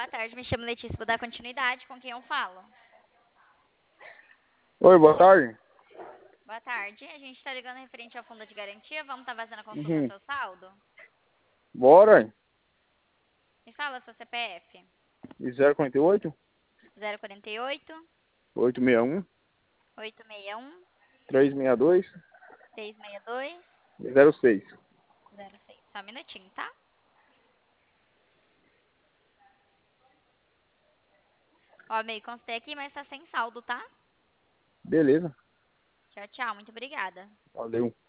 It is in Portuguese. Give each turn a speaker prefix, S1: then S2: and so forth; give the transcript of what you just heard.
S1: Boa tarde, me chamo Letícia, vou dar continuidade com quem eu falo.
S2: Oi, boa tarde.
S1: Boa tarde, a gente está ligando referente ao fundo de garantia, vamos estar fazendo a consulta do seu saldo?
S2: Bora, hein?
S1: Me fala seu CPF.
S2: E 048
S1: 048
S2: 861
S1: 861
S2: 362
S1: 662
S2: 06.
S1: 06. Só um minutinho, tá? Ó, meio constei aqui, mas tá sem saldo, tá?
S2: Beleza.
S1: Tchau, tchau, muito obrigada.
S2: Valeu.